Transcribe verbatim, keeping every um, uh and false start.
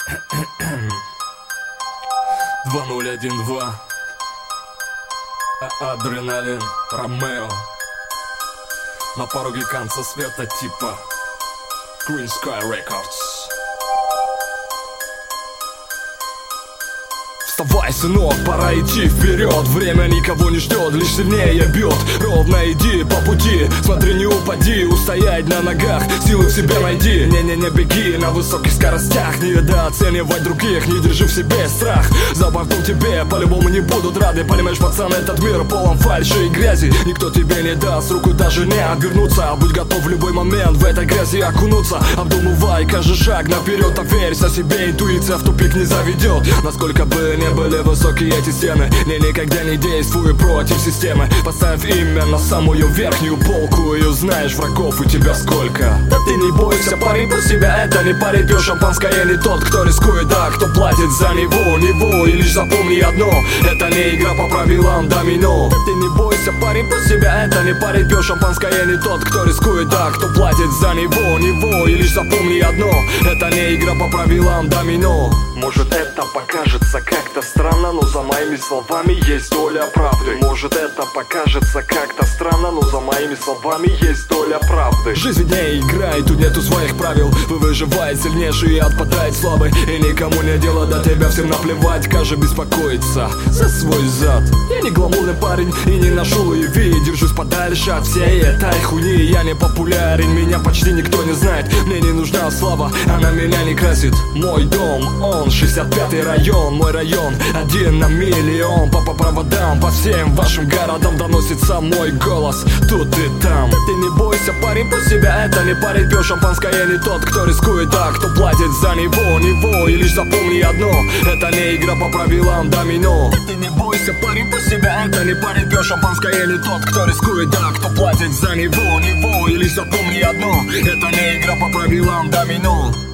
два ноль один два. Адреналин, Ромео. На пороге конца света типа Green Sky Records. Вставай, сынок, пора идти вперед. Время никого не ждет, лишь сильнее бьет. Ровно иди по пути, смотри, не упади. Устоять на ногах, силы в себе найди. Не-не-не, беги на высоких скоростях. Не недооценивай других, не держи в себе страх. За бортом тебе по-любому не будут рады. Понимаешь, пацан, этот мир полон фальши и грязи. Никто тебе не даст руку даже не отвернуться. Будь готов в любой момент в этой грязи окунуться. Обдумывай каждый шаг наперед, доверься себе. Интуиция в тупик не заведет. Насколько бы не были высокие эти стены, я никогда не действую против системы. Поставь имя на самую верхнюю полку, и узнаешь, врагов у тебя сколько. Да ты не бойся, парень, про себя это не парень. Пьет шампанское не тот, кто рискует, а кто платит за него, него. И лишь запомни одно, это не игра по правилам домино. Да ты не бойся, парень, про себя это не парень. Пьет шампанское не тот, кто рискует, а кто платит за него, него. И лишь запомни одно, это не игра по правилам домино. Может, это покажется как-то странно, но за моими словами есть доля правды. Может, это покажется как-то странно, но за моими словами есть доля правды. Жизнь не игра, и тут нету своих правил. Вы выживает сильнейший и отпадает слабый. И никому не дело до тебя, всем наплевать. Каждый беспокоится за свой зад. Я не гламурный парень и не ношу Луи Ви. Держусь подальше от всей этой хуйни. Я не популярен, меня почти никто не знает. Мне не нужна слава, она меня не красит. Мой дом, он шестьдесят пятый район. Мой район один на миллион. По, по проводам, по всем вашим городам доносится мой голос тут и там. Да ты не бойся, парень, по себя это не парень. Пьет шампанское не тот, кто рискует, а кто платит за него, него. И лишь запомни одно, это не игра по правилам домино. Да ты не бойся, парень, по себя это не парень. Пьет шампанское не тот, кто рискует, а кто платит за него, него. И лишь запомни одно, это не игра по правилам домино.